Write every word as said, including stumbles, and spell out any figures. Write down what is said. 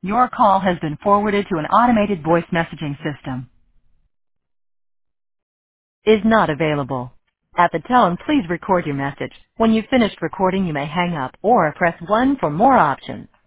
Your call has been forwarded to an automated voice messaging system. Is not available. At the tone, please record your message. When you've finished recording, you may hang up or press one for more options.